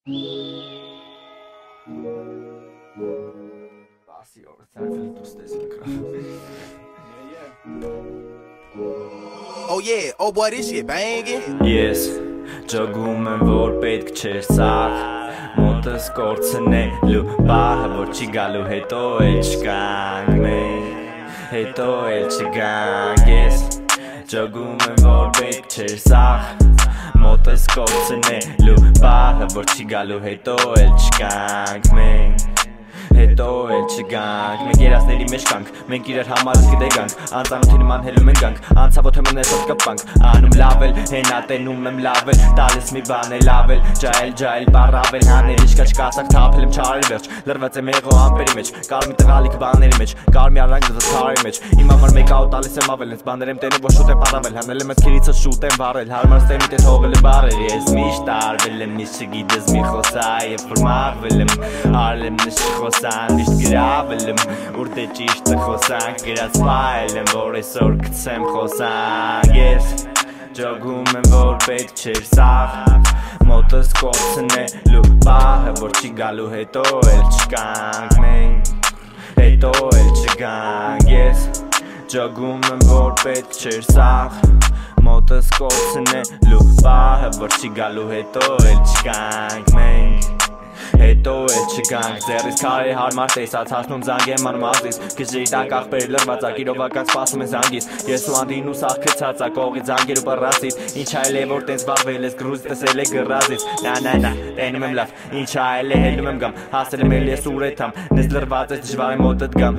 Oh yeah, oh boy, this shit banging. Yes, ջոգում եմ, որ պետք չէր սաղ Մոտս կորցնելու պահը, որ չի գալու հետո էլ չկանք մենք Հետո էլ չգանք, yes Ջոգում եմ, որ պետք չէր սաղ Մոտս կորցնելու պահը, որ չի գալու հետո էլ չկանք մենք Հետո էլ չգանք, մենք երազների մեջ կանք, մենք իրար համար գտեգանք Անծանոթի նման հելում են գանք, անցավոտ հմն ես ոտ կպանք Անում լավ էլ, հենա տենում եմ լավ էլ, տալիս մի բան է լավ էլ Ջայել, բարավ էլ, հաներ իշկա չկասակ, թապել եմ չարել վերջ Լրված եմ եղո ամպերի մեջ, կար մի տղալիք բաների մեջ Կար մի արանք դզը թարի մեջ, իմ համար մեկ աու տալիս եմ ավել Նենց բաներ եմ տենում, որ շուտ եմ պարավել, հանել եմ ես կիրիցս շուտ եմ վարել Հարմար ստեմ իտ է թողել է բարեր, ես միշտ արվել եմ, միշտ չգիտես մի խոսա Եվ որ մարվել եմ, արել եմ նշ խոսան Միշտ գրավել եմ, ուր դե ճիշտը խոսանք Գրած պայել եմ, որ այսօր կցեմ խոսանք Ես ջոգում եմ, որ պետք չէր սաղ Մոտս կորցնելու պահը, որ չի գալու հետո էլ չկանք մենք Հետո էլ չգանք, ես ջոգում եմ, որ պետք չէր սաղ Մոտս կորցնելու պահը, որ չի գալու հետո էլ չկանք մենք Հետո էլ չգանք, ձերիս քարի հարմար տեսած հասնում զանգ եմ անում ազիս Կժի տանք աղբեր լրվածակ, իրովական սպասում են զանգիս Ես ու անդին ու սաղ կծածա, կողի զանգեր ու պռասից Ինչ այլ է, որ տենց վարվել ես, գրուզ տեսել է գրազից Նա, տենում եմ լավ, ինչ այլ է, հելում եմ գամ Հասել եմ էլ ես ուր եթամ, նես լրված ես, դժվար եմ մոտըտ գամ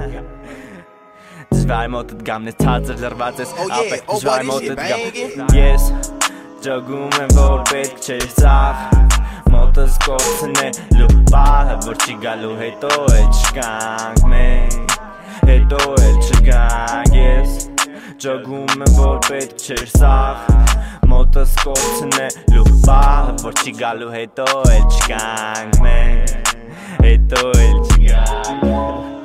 Դժվար եմ մոտըտ գամ, նես ծածր լրված ես, ապեկ դժվար եմ մոտըտ գամ Ես ջոգում եմ, որ պետք չէր սաղ Մոտս կորցնելու պահը, որ չի գալու հետո էլ չկանք մենք Հետո էլ չգանք, ես ջոգում եմ, որ պետք չէր սաղ Մոտս կորցնելու պահը, որ չի գալու հետո էլ չկանք մենք Հետո էլ չգանք